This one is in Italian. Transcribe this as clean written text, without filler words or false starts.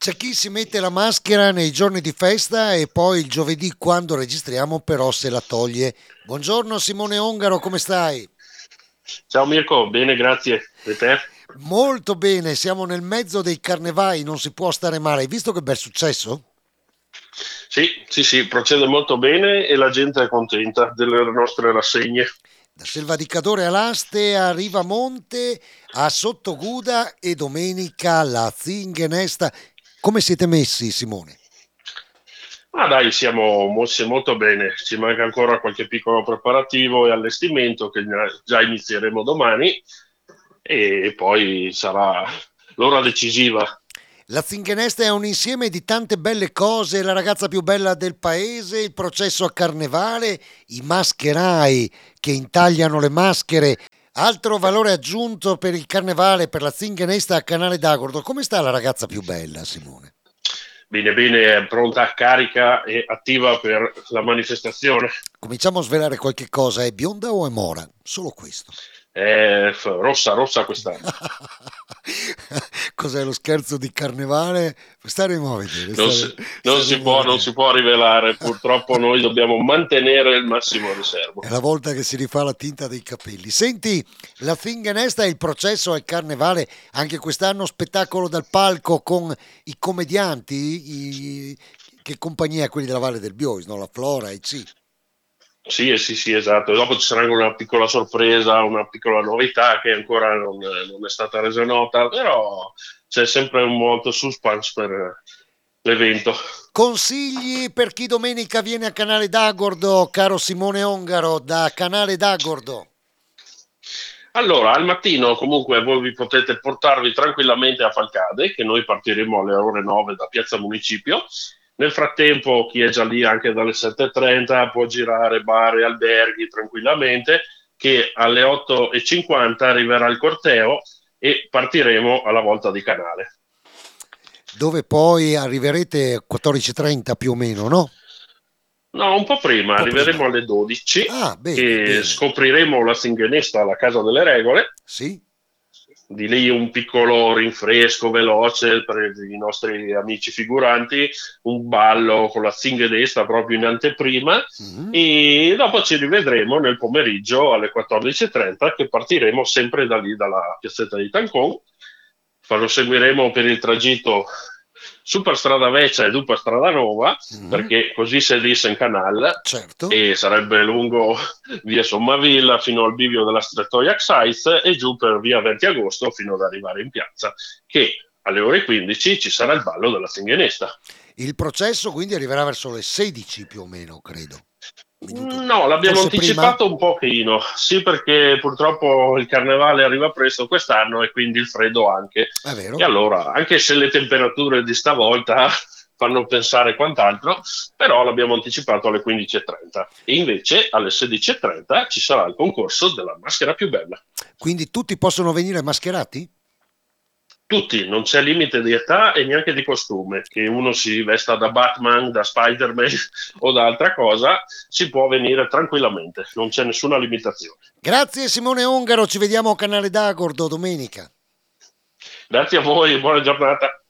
C'è chi si mette la maschera nei giorni di festa e poi il giovedì quando registriamo però se la toglie. Buongiorno Simone Ongaro, come stai? Ciao Mirko, bene, grazie. E te? Molto bene, siamo nel mezzo dei carnevali, non si può stare male. Hai visto che bel successo? Sì, sì, sì, procede molto bene e la gente è contenta delle nostre rassegne. Da Selva di Cadore all'Aste a Rivamonte a Sottoguda e domenica la Zingenesta. Come siete messi, Simone? Ma dai, siamo mossi molto bene. Ci manca ancora qualche piccolo preparativo e allestimento che già inizieremo domani e poi sarà l'ora decisiva. La Zingenesta è un insieme di tante belle cose, la ragazza più bella del paese, il processo a carnevale, i mascherai che intagliano le maschere. Altro valore aggiunto per il carnevale, per la Zingenesta a Canale d'Agordo. Come sta la ragazza più bella, Simone? Bene, bene, è pronta, carica e attiva per la manifestazione. Cominciamo a svelare qualche cosa, è bionda o è mora? Solo questo. È rossa, rossa quest'anno. Cos'è lo scherzo di carnevale? Staremo a vedere, Non si, staremo a non si vedere. può rivelare, purtroppo noi dobbiamo mantenere il massimo È riservo. la volta che si rifà la tinta dei capelli. Senti, la Zinganesta e il processo al carnevale, anche quest'anno spettacolo dal palco con i commedianti, che compagnia, quelli della Valle del Biois, no? La Flora, i C. Sì, sì, sì, esatto. E dopo ci sarà anche una piccola sorpresa, una piccola novità che ancora non è stata resa nota, però c'è sempre un molto suspense per l'evento. Consigli per chi domenica viene a Canale d'Agordo, caro Simone Ongaro, da Canale d'Agordo. Allora, al mattino comunque voi vi potete portarvi tranquillamente a Falcade, che noi partiremo alle ore 9 da Piazza Municipio. Nel frattempo, chi è già lì anche dalle 7:30 può girare bar e alberghi tranquillamente, che alle 8:50 arriverà il corteo e partiremo alla volta di Canale. Dove poi arriverete a 14:30 più o meno, no? Un No, un po' prima, po' arriveremo prima. alle 12 Ah, bene, e bene. scopriremo la Singhenesta alla Casa delle Regole. Sì? Di lì un piccolo rinfresco veloce per i nostri amici figuranti, un ballo con la Singhenesta proprio in anteprima Mhm. e dopo ci rivedremo nel pomeriggio alle 14:30 che partiremo sempre da lì, dalla piazzetta di Tancon. Lo seguiremo per il tragitto Super Strada Vecchia e Super Strada Nuova, Mhm. perché così si dice in canale, Certo. e sarebbe lungo via Sommavilla fino al bivio della Strettoia Xaiz e giù per via 20 agosto fino ad arrivare in piazza, che alle ore 15 ci sarà il ballo della Singhenesta. Il processo quindi arriverà verso le 16 più o meno, credo. Minuto. No, l'abbiamo Forse prima? anticipato un pochino, sì perché purtroppo il carnevale arriva presto quest'anno e quindi il freddo anche. È E vero? allora, anche se le temperature di stavolta fanno pensare quant'altro, però l'abbiamo anticipato alle 15:30 e invece alle 16:30 ci sarà il concorso della maschera più bella. Quindi tutti possono venire mascherati? Tutti, non c'è limite di età e neanche di costume, che uno si vesta da Batman, da Spider-Man o da altra cosa, si può venire tranquillamente, non c'è nessuna limitazione. Grazie Simone Ongaro, ci vediamo a Canale d'Agordo domenica. Grazie a voi, buona giornata.